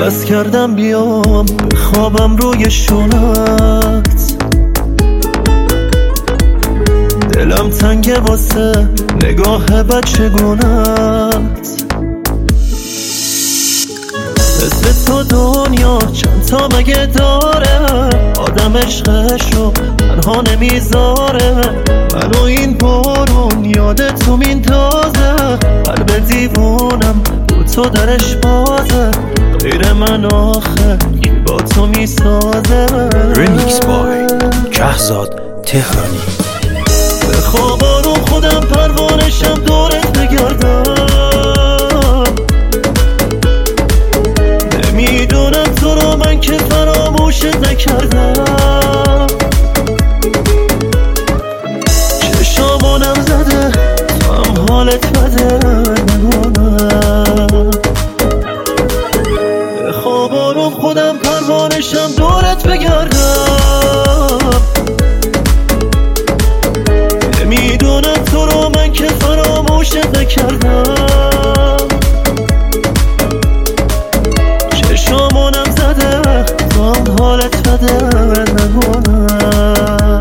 بس کردم بیام خوابم روی شونت، دلم تنگه واسه نگاه بچگونت. مثل تو دنیا چند تا مگه داره، آدم عشقشو تنها نمیذاره. منو این بارون یادت میندازه، قلب دیوونم رو تو درش بازه. غیر من آخه با تو میسازه. ریمیکس بای کهزاد تهرانی. به خوابارو خودم پروانشم دورت بگردم، نمیدونم تو رو من که فراموشت نکردم. چشامونم زده تو هم حالت بده نمونم. به خوابارو خودم پروانشم دورت بگردم، نمیدونم تو رو من که فراموشت نکردم. چشامونم زده تو هم حالت بده نمونم.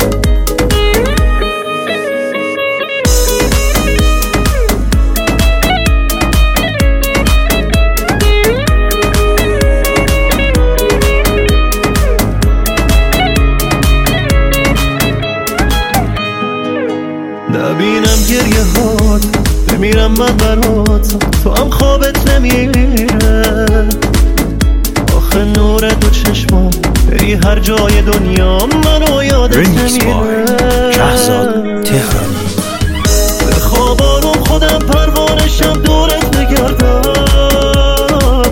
نبینم گریه هات بمیرم من برات، تو هم خوابت نمیره. آخه نور دو چشمام بری هر جای دنیا منو یادت نمیره. کهزاد تهرانی. به خوابارو خودم پروانشم دورت بگردم،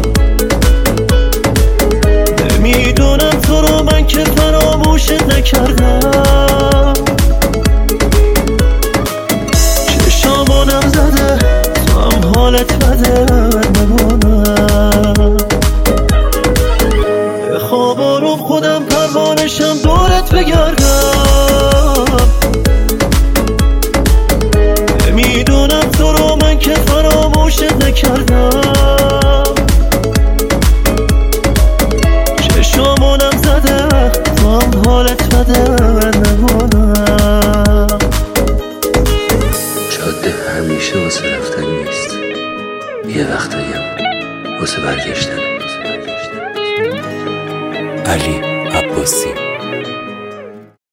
نمیدونم تو رو من که فراموشت نکردم. چشامونم زده تو هم حالت بده نمونم. به خوابارو خودم پروانشم دورت بگردم، نمیدونم تو رو من که فراموشت نکردم. چشامونم زده تو هم حالت بده نمونم. جاده همیشه واسه رفتن نیست، یه وقتایی هم واسه برگشتن. علی عباسی.